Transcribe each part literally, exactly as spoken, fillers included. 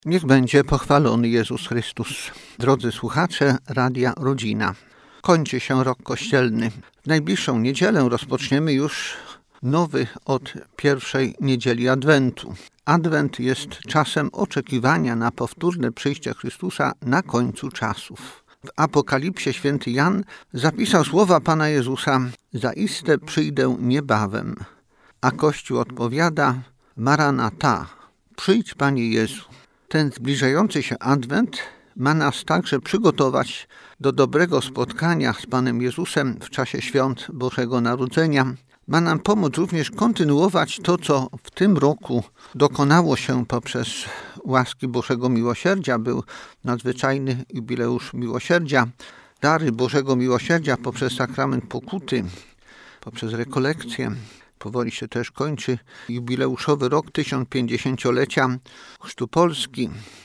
Niech będzie pochwalony Jezus Chrystus. Drodzy słuchacze Radia Rodzina, kończy się rok kościelny. W najbliższą niedzielę rozpoczniemy już nowy od pierwszej niedzieli Adwentu. Adwent jest czasem oczekiwania na powtórne przyjście Chrystusa na końcu czasów. W Apokalipsie święty Jan zapisał słowa Pana Jezusa: zaiste przyjdę niebawem. A Kościół odpowiada: Maranata, przyjdź Panie Jezu. Ten zbliżający się Adwent ma nas także przygotować do dobrego spotkania z Panem Jezusem w czasie świąt Bożego Narodzenia. Ma nam pomóc również kontynuować to, co w tym roku dokonało się poprzez łaski Bożego Miłosierdzia. Był nadzwyczajny jubileusz miłosierdzia, dary Bożego Miłosierdzia poprzez sakrament pokuty, poprzez rekolekcję. Powoli się też kończy jubileuszowy rok tysiąc pięćdziesięciolecia chrztu Polski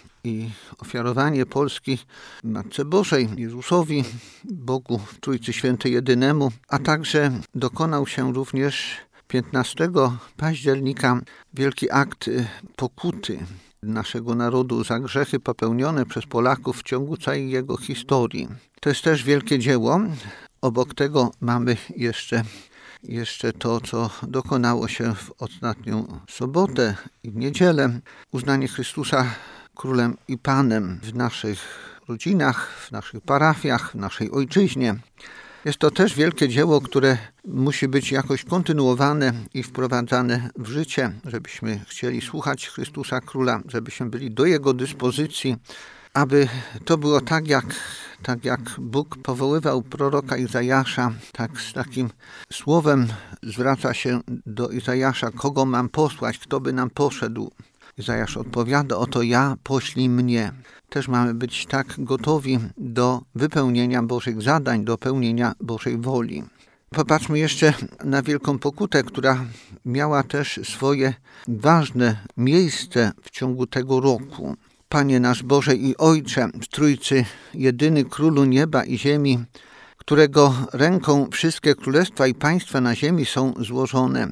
i ofiarowanie Polski Matce Bożej, Jezusowi, Bogu w Trójcy Świętej Jedynemu, a także dokonał się również piętnastego października wielki akt pokuty naszego narodu za grzechy popełnione przez Polaków w ciągu całej jego historii. To jest też wielkie dzieło. Obok tego mamy jeszcze Jeszcze to, co dokonało się w ostatnią sobotę i w niedzielę. Uznanie Chrystusa Królem i Panem w naszych rodzinach, w naszych parafiach, w naszej ojczyźnie. Jest to też wielkie dzieło, które musi być jakoś kontynuowane i wprowadzane w życie, żebyśmy chcieli słuchać Chrystusa Króla, żebyśmy byli do Jego dyspozycji, aby to było tak jak, tak jak Bóg powoływał proroka Izajasza, tak z takim słowem zwraca się do Izajasza: kogo mam posłać, kto by nam poszedł? Izajasz odpowiada: oto ja, poślij mnie. Też mamy być tak gotowi do wypełnienia Bożych zadań, do pełnienia Bożej woli. Popatrzmy jeszcze na Wielką Pokutę, która miała też swoje ważne miejsce w ciągu tego roku. Panie nasz Boże i Ojcze, w Trójcy jedyny Królu nieba i ziemi, którego ręką wszystkie królestwa i państwa na ziemi są złożone.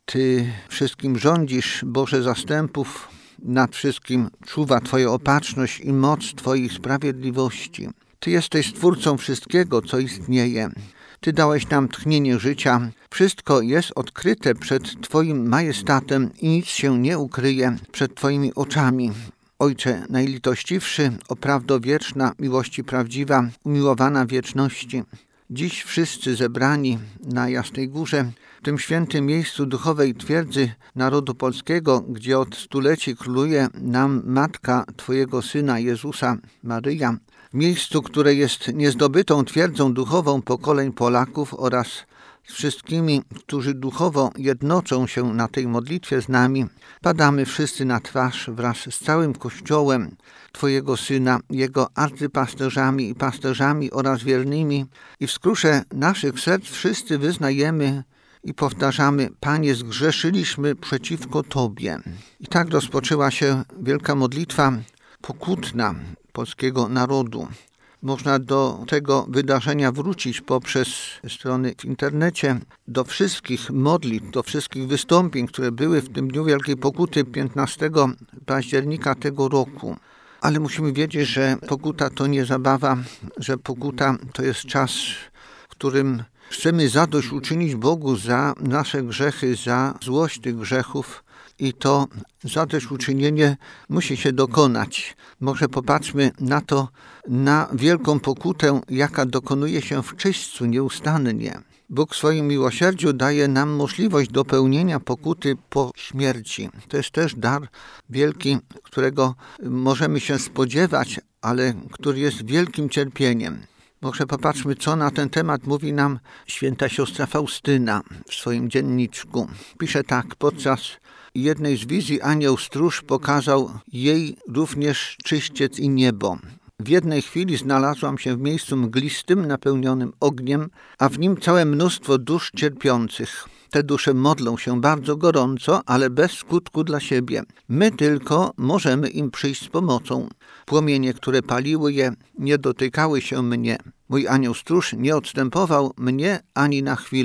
Ty wszystkim rządzisz, Boże zastępów, nad wszystkim czuwa Twoja opatrzność i moc Twoich sprawiedliwości. Ty jesteś Stwórcą wszystkiego, co istnieje. Ty dałeś nam tchnienie życia. Wszystko jest odkryte przed Twoim majestatem i nic się nie ukryje przed Twoimi oczami. Ojcze najlitościwszy, o prawdo wieczna, miłości prawdziwa, umiłowana wieczności. Dziś wszyscy zebrani na Jasnej Górze, w tym świętym miejscu duchowej twierdzy narodu polskiego, gdzie od stuleci króluje nam Matka Twojego Syna Jezusa, Maryja, w miejscu, które jest niezdobytą twierdzą duchową pokoleń Polaków oraz z wszystkimi, którzy duchowo jednoczą się na tej modlitwie z nami, padamy wszyscy na twarz wraz z całym Kościołem Twojego Syna, Jego arcypasterzami i pasterzami oraz wiernymi i w skrusze naszych serc wszyscy wyznajemy i powtarzamy: Panie, zgrzeszyliśmy przeciwko Tobie. I tak rozpoczęła się wielka modlitwa pokutna polskiego narodu. Można do tego wydarzenia wrócić poprzez strony w internecie, do wszystkich modlitw, do wszystkich wystąpień, które były w tym dniu Wielkiej Pokuty piętnastego października tego roku. Ale musimy wiedzieć, że pokuta to nie zabawa, że pokuta to jest czas, w którym chcemy zadośćuczynić Bogu za nasze grzechy, za złość tych grzechów. I to zadośćuczynienie musi się dokonać. Może popatrzmy na to, na wielką pokutę, jaka dokonuje się w czyśćcu nieustannie. Bóg w swoim miłosierdziu daje nam możliwość dopełnienia pokuty po śmierci. To jest też dar wielki, którego możemy się spodziewać, ale który jest wielkim cierpieniem. Może popatrzmy, co na ten temat mówi nam święta siostra Faustyna w swoim dzienniczku. Pisze tak: podczas jednej z wizji anioł stróż pokazał jej również czyściec i niebo. W jednej chwili znalazłam się w miejscu mglistym, napełnionym ogniem, a w nim całe mnóstwo dusz cierpiących. Te dusze modlą się bardzo gorąco, ale bez skutku dla siebie. My tylko możemy im przyjść z pomocą. Płomienie, które paliły je, nie dotykały się mnie. Mój anioł stróż nie odstępował mnie ani na chwilę.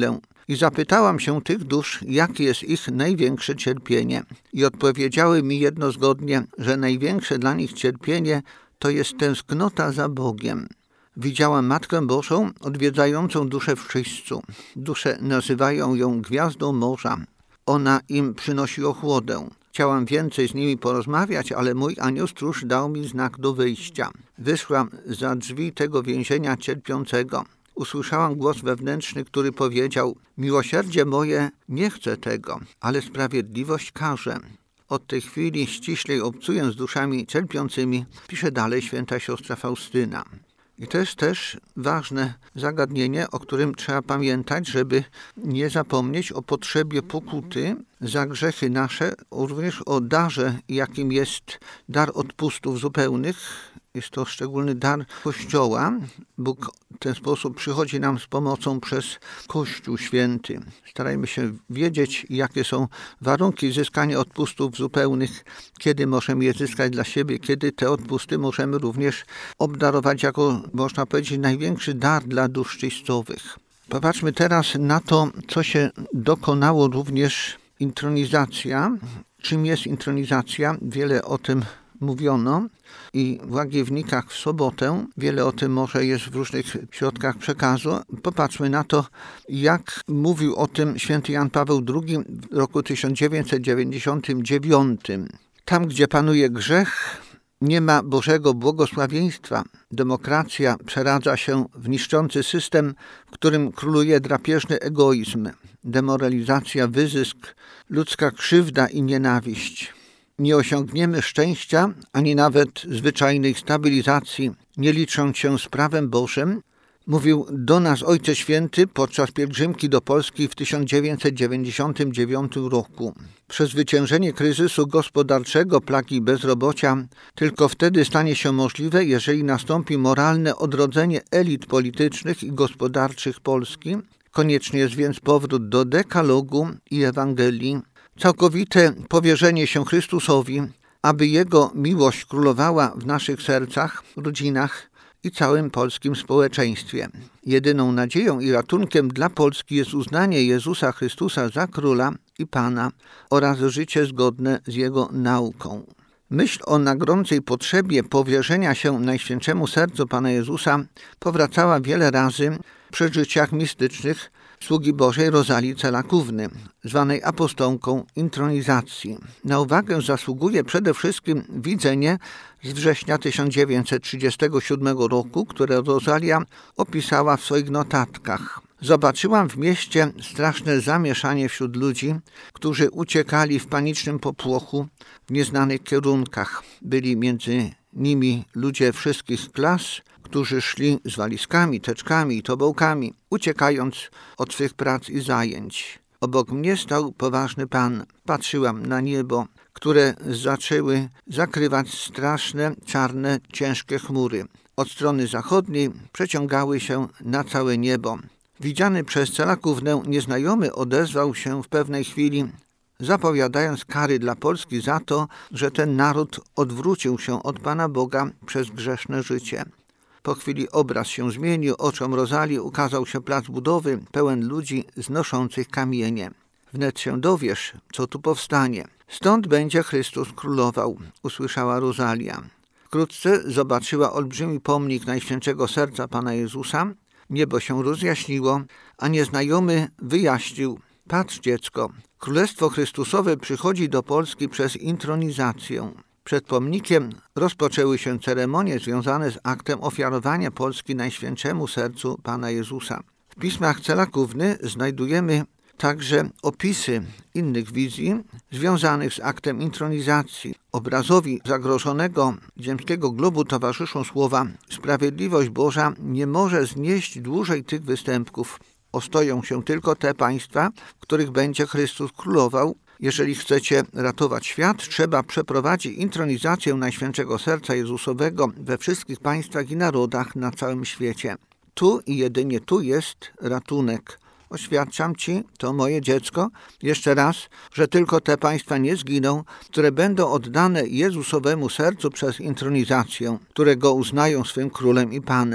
I zapytałam się tych dusz, jakie jest ich największe cierpienie. I odpowiedziały mi jednozgodnie, że największe dla nich cierpienie to jest tęsknota za Bogiem. Widziałam Matkę Bożą odwiedzającą duszę w czyśćcu. Dusze nazywają ją Gwiazdą Morza. Ona im przynosi ochłodę. Chciałam więcej z nimi porozmawiać, ale mój anioł stróż dał mi znak do wyjścia. Wyszłam za drzwi tego więzienia cierpiącego. Usłyszałam głos wewnętrzny, który powiedział: miłosierdzie moje nie chce tego, ale sprawiedliwość karze. Od tej chwili ściślej obcuję z duszami cierpiącymi, pisze dalej święta siostra Faustyna. I to jest też ważne zagadnienie, o którym trzeba pamiętać, żeby nie zapomnieć o potrzebie pokuty za grzechy nasze, również o darze, jakim jest dar odpustów zupełnych. Jest to szczególny dar Kościoła. Bóg w ten sposób przychodzi nam z pomocą przez Kościół Święty. Starajmy się wiedzieć, jakie są warunki zyskania odpustów zupełnych, kiedy możemy je zyskać dla siebie, kiedy te odpusty możemy również obdarować jako, można powiedzieć, największy dar dla dusz czyścowych. Popatrzmy teraz na to, co się dokonało również intronizacja. Czym jest intronizacja? Wiele o tym mówiono i w Łagiewnikach w sobotę. Wiele o tym może jest w różnych środkach przekazu. Popatrzmy na to, jak mówił o tym święty Jan Paweł drugi w roku tysiąc dziewięćset dziewięćdziesiątym dziewiątym. Tam, gdzie panuje grzech, nie ma Bożego błogosławieństwa. Demokracja przeradza się w niszczący system, w którym króluje drapieżny egoizm, demoralizacja, wyzysk, ludzka krzywda i nienawiść. Nie osiągniemy szczęścia, ani nawet zwyczajnej stabilizacji, nie licząc się z prawem Bożym, mówił do nas Ojciec Święty podczas pielgrzymki do Polski w tysiąc dziewięćset dziewięćdziesiątym dziewiątym roku. Przezwyciężenie kryzysu gospodarczego, plagi bezrobocia tylko wtedy stanie się możliwe, jeżeli nastąpi moralne odrodzenie elit politycznych i gospodarczych Polski. Konieczny jest więc powrót do dekalogu i Ewangelii, całkowite powierzenie się Chrystusowi, aby Jego miłość królowała w naszych sercach, rodzinach i całym polskim społeczeństwie. Jedyną nadzieją i ratunkiem dla Polski jest uznanie Jezusa Chrystusa za Króla i Pana oraz życie zgodne z Jego nauką. Myśl o nagromcej potrzebie powierzenia się Najświętszemu Sercu Pana Jezusa powracała wiele razy w przeżyciach mistycznych sługi Bożej Rozalii Celakówny, zwanej apostołką intronizacji. Na uwagę zasługuje przede wszystkim widzenie z września tysiąc dziewięćset trzydziestego siódmego roku, które Rozalia opisała w swoich notatkach. Zobaczyłam w mieście straszne zamieszanie wśród ludzi, którzy uciekali w panicznym popłochu w nieznanych kierunkach. Byli między nimi ludzie wszystkich klas, którzy szli z walizkami, teczkami i tobołkami, uciekając od swych prac i zajęć. Obok mnie stał poważny pan. Patrzyłam na niebo, które zaczęły zakrywać straszne, czarne, ciężkie chmury. Od strony zachodniej przeciągały się na całe niebo. Widziany przez Celakównę nieznajomy odezwał się w pewnej chwili, zapowiadając kary dla Polski za to, że ten naród odwrócił się od Pana Boga przez grzeszne życie. Po chwili obraz się zmienił, oczom Rozalii ukazał się plac budowy pełen ludzi znoszących kamienie. Wnet się dowiesz, co tu powstanie. Stąd będzie Chrystus królował, usłyszała Rozalia. Wkrótce zobaczyła olbrzymi pomnik Najświętszego Serca Pana Jezusa. Niebo się rozjaśniło, a nieznajomy wyjaśnił: patrz, dziecko, Królestwo Chrystusowe przychodzi do Polski przez intronizację. Przed pomnikiem rozpoczęły się ceremonie związane z aktem ofiarowania Polski Najświętszemu Sercu Pana Jezusa. W pismach Celakówny znajdujemy także opisy innych wizji związanych z aktem intronizacji. Obrazowi zagrożonego ziemskiego globu towarzyszą słowa: sprawiedliwość Boża nie może znieść dłużej tych występków. Ostoją się tylko te państwa, w których będzie Chrystus królował. Jeżeli chcecie ratować świat, trzeba przeprowadzić intronizację Najświętszego Serca Jezusowego we wszystkich państwach i narodach na całym świecie. Tu i jedynie tu jest ratunek. Oświadczam Ci, to moje dziecko, jeszcze raz, że tylko te państwa nie zginą, które będą oddane Jezusowemu Sercu przez intronizację, które Go uznają swym Królem i Panem.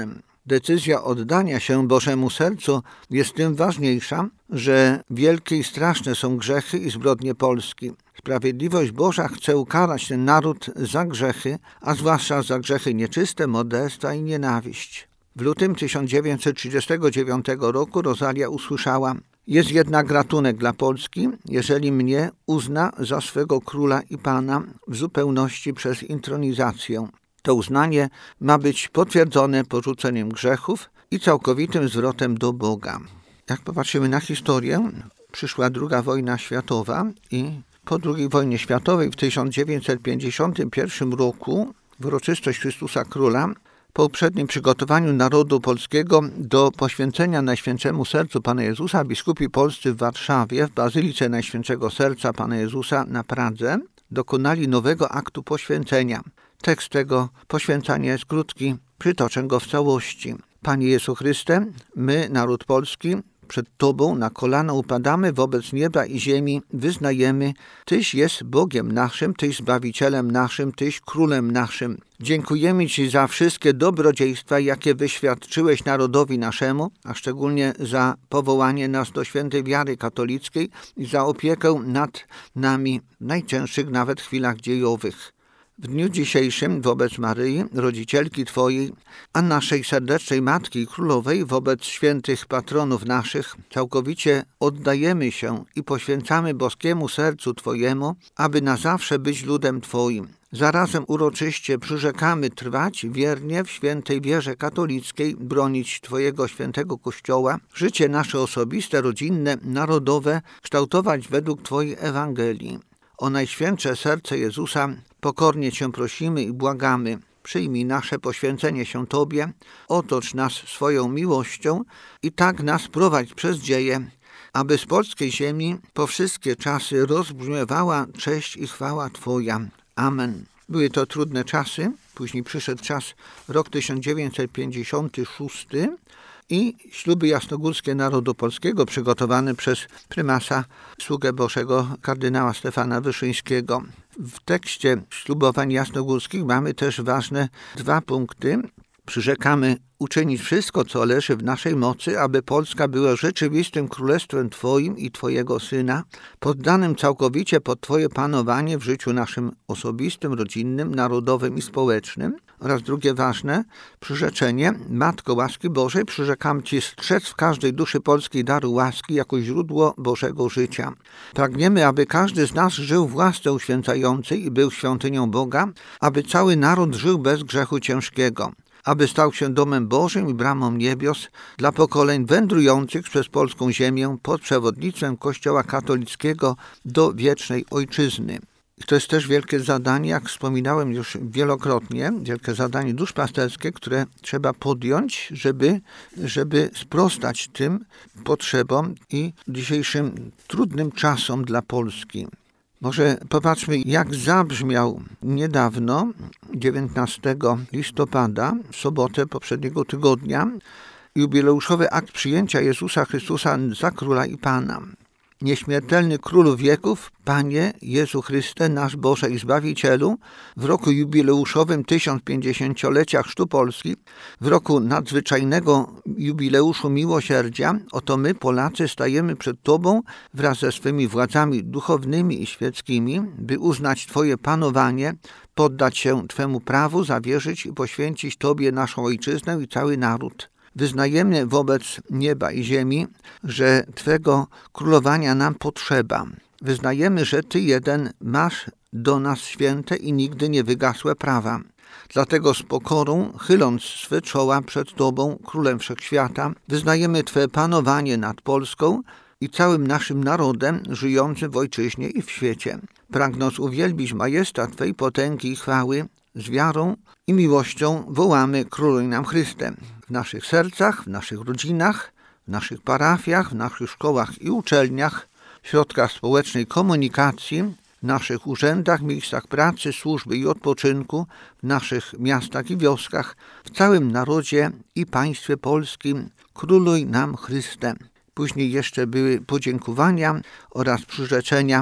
Decyzja oddania się Bożemu sercu jest tym ważniejsza, że wielkie i straszne są grzechy i zbrodnie Polski. Sprawiedliwość Boża chce ukarać ten naród za grzechy, a zwłaszcza za grzechy nieczyste, morderstwa i nienawiść. W lutym tysiąc dziewięćset trzydziestego dziewiątego roku Rosalia usłyszała: jest jednak ratunek dla Polski, jeżeli mnie uzna za swego króla i pana w zupełności przez intronizację. To uznanie ma być potwierdzone porzuceniem grzechów i całkowitym zwrotem do Boga. Jak popatrzymy na historię, przyszła druga wojna światowa i po drugiej wojnie światowej w tysiąc dziewięćset pięćdziesiątym pierwszym roku w uroczystość Chrystusa Króla, po uprzednim przygotowaniu narodu polskiego do poświęcenia Najświętszemu Sercu Pana Jezusa, biskupi polscy w Warszawie w Bazylice Najświętszego Serca Pana Jezusa na Pradze dokonali nowego aktu poświęcenia. Tekst tego poświęcenia jest krótki, przytoczę go w całości. Panie Jezu Chryste, my, naród polski, przed Tobą na kolana upadamy wobec nieba i ziemi, wyznajemy, Tyś jest Bogiem naszym, Tyś Zbawicielem naszym, Tyś Królem naszym. Dziękujemy Ci za wszystkie dobrodziejstwa, jakie wyświadczyłeś narodowi naszemu, a szczególnie za powołanie nas do świętej wiary katolickiej i za opiekę nad nami w najcięższych nawet chwilach dziejowych. W dniu dzisiejszym wobec Maryi, rodzicielki Twojej, a naszej serdecznej Matki Królowej, wobec świętych patronów naszych, całkowicie oddajemy się i poświęcamy boskiemu sercu Twojemu, aby na zawsze być ludem Twoim. Zarazem uroczyście przyrzekamy trwać wiernie w świętej wierze katolickiej, bronić Twojego świętego Kościoła, życie nasze osobiste, rodzinne, narodowe kształtować według Twojej Ewangelii. O Najświętsze Serce Jezusa pokornie Cię prosimy i błagamy. Przyjmij nasze poświęcenie się Tobie, otocz nas swoją miłością i tak nas prowadź przez dzieje, aby z polskiej ziemi po wszystkie czasy rozbrzmiewała cześć i chwała Twoja. Amen. Były to trudne czasy. Później przyszedł czas, rok tysiąc dziewięćset pięćdziesiąty szósty i śluby jasnogórskie narodu polskiego przygotowane przez prymasa sługę Bożego kardynała Stefana Wyszyńskiego. W tekście ślubowań jasnogórskich mamy też ważne dwa punkty. Przyrzekamy uczynić wszystko, co leży w naszej mocy, aby Polska była rzeczywistym królestwem Twoim i Twojego Syna, poddanym całkowicie pod Twoje panowanie w życiu naszym osobistym, rodzinnym, narodowym i społecznym. Oraz drugie ważne przyrzeczenie: Matko łaski Bożej, przyrzekam Ci strzec w każdej duszy polskiej daru łaski jako źródło Bożego życia. Pragniemy, aby każdy z nas żył w łasce uświęcającej i był świątynią Boga, aby cały naród żył bez grzechu ciężkiego, aby stał się domem Bożym i bramą niebios dla pokoleń wędrujących przez polską ziemię pod przewodnictwem Kościoła katolickiego do wiecznej Ojczyzny. I to jest też wielkie zadanie, jak wspominałem już wielokrotnie, wielkie zadanie duszpasterskie, które trzeba podjąć, żeby, żeby sprostać tym potrzebom i dzisiejszym trudnym czasom dla Polski. Może popatrzmy, jak zabrzmiał niedawno, dziewiętnastego listopada, w sobotę poprzedniego tygodnia, jubileuszowy akt przyjęcia Jezusa Chrystusa za Króla i Pana. Nieśmiertelny Królu wieków, Panie Jezu Chryste, nasz Boże i Zbawicielu, w roku jubileuszowym tysiąc pięćdziesięciolecia Chrztu Polski, w roku nadzwyczajnego jubileuszu miłosierdzia, oto my, Polacy, stajemy przed Tobą wraz ze swymi władzami duchownymi i świeckimi, by uznać Twoje panowanie, poddać się Twemu prawu, zawierzyć i poświęcić Tobie naszą ojczyznę i cały naród. Wyznajemy wobec nieba i ziemi, że Twego królowania nam potrzeba. Wyznajemy, że Ty jeden masz do nas święte i nigdy nie wygasłe prawa. Dlatego z pokorą, chyląc swe czoła przed Tobą, Królem Wszechświata, wyznajemy Twe panowanie nad Polską i całym naszym narodem żyjącym w ojczyźnie i w świecie. Pragnąc uwielbić majestat Twej potęgi i chwały, z wiarą i miłością wołamy: Króluj nam Chryste. W naszych sercach, w naszych rodzinach, w naszych parafiach, w naszych szkołach i uczelniach, w środkach społecznej komunikacji, w naszych urzędach, miejscach pracy, służby i odpoczynku, w naszych miastach i wioskach, w całym narodzie i państwie polskim. Króluj nam Chryste. Później jeszcze były podziękowania oraz przyrzeczenia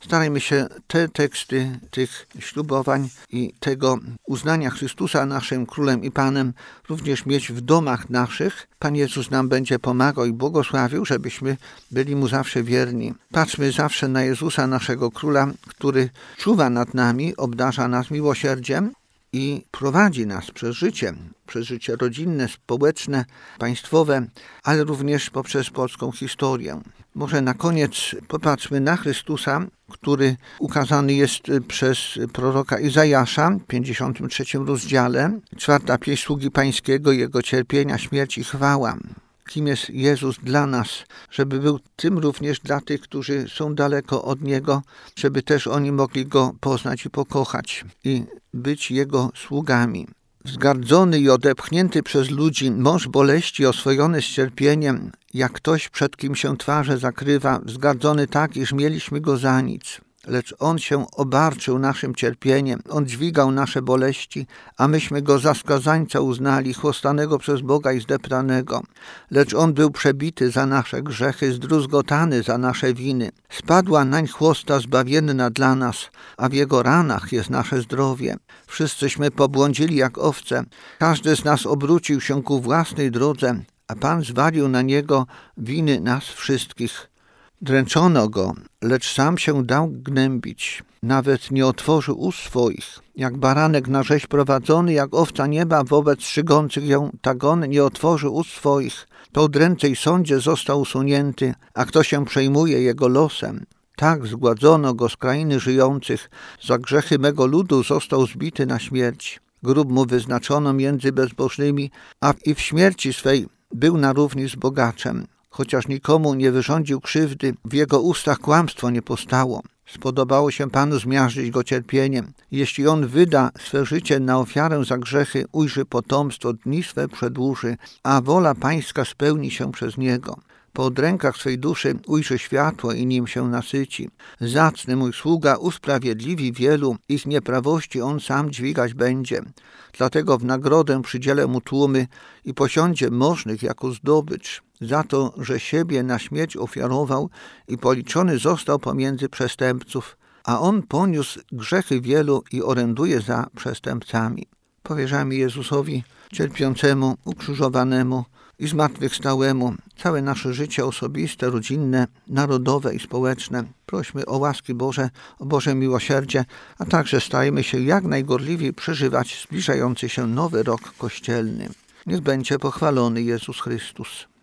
Starajmy się te teksty tych ślubowań i tego uznania Chrystusa naszym Królem i Panem również mieć w domach naszych. Pan Jezus nam będzie pomagał i błogosławił, żebyśmy byli Mu zawsze wierni. Patrzmy zawsze na Jezusa, naszego Króla, który czuwa nad nami, obdarza nas miłosierdziem i prowadzi nas przez życie, przez życie rodzinne, społeczne, państwowe, ale również poprzez polską historię. Może na koniec popatrzmy na Chrystusa, który ukazany jest przez proroka Izajasza w pięćdziesiątym trzecim rozdziale, czwarta pieśń sługi Pańskiego, Jego cierpienia, śmierć i chwała. Kim jest Jezus dla nas, żeby był tym również dla tych, którzy są daleko od Niego, żeby też oni mogli Go poznać i pokochać i być Jego sługami. Wzgardzony i odepchnięty przez ludzi, mąż boleści, oswojony z cierpieniem, jak ktoś, przed kim się twarze zakrywa, wzgardzony tak, iż mieliśmy Go za nic. Lecz On się obarczył naszym cierpieniem, On dźwigał nasze boleści, a myśmy Go za skazańca uznali, chłostanego przez Boga i zdeptanego. Lecz On był przebity za nasze grzechy, zdruzgotany za nasze winy. Spadła nań chłosta zbawienna dla nas, a w Jego ranach jest nasze zdrowie. Wszyscyśmy pobłądzili jak owce, każdy z nas obrócił się ku własnej drodze, a Pan zwalił na Niego winy nas wszystkich. Dręczono Go, lecz sam się dał gnębić. Nawet nie otworzył ust swoich. Jak baranek na rzeź prowadzony, jak owca nieba wobec strzygących ją, tak On nie otworzył ust swoich. Po udręce sądzie został usunięty, a kto się przejmuje Jego losem? Tak zgładzono Go z krainy żyjących. Za grzechy mego ludu został zbity na śmierć. Grób Mu wyznaczono między bezbożnymi, a i w śmierci swej był na równi z bogaczem. Chociaż nikomu nie wyrządził krzywdy, w Jego ustach kłamstwo nie postało. Spodobało się Panu zmiażdżyć Go cierpieniem. Jeśli On wyda swe życie na ofiarę za grzechy, ujrzy potomstwo, dni swe przedłuży, a wola Pańska spełni się przez Niego. Po odrękach swej duszy ujrzy światło i nim się nasyci. Zacny mój sługa usprawiedliwi wielu, ich nieprawości On sam dźwigać będzie. Dlatego w nagrodę przydzielę Mu tłumy i posiądzie możnych jako zdobycz. Za to, że siebie na śmierć ofiarował i policzony został pomiędzy przestępców, a On poniósł grzechy wielu i oręduje za przestępcami. Powierzamy Jezusowi cierpiącemu, ukrzyżowanemu i zmartwychwstałemu całe nasze życie osobiste, rodzinne, narodowe i społeczne. Prośmy o łaski Boże, o Boże miłosierdzie, a także stajmy się jak najgorliwiej przeżywać zbliżający się nowy rok kościelny. Niech będzie pochwalony Jezus Chrystus.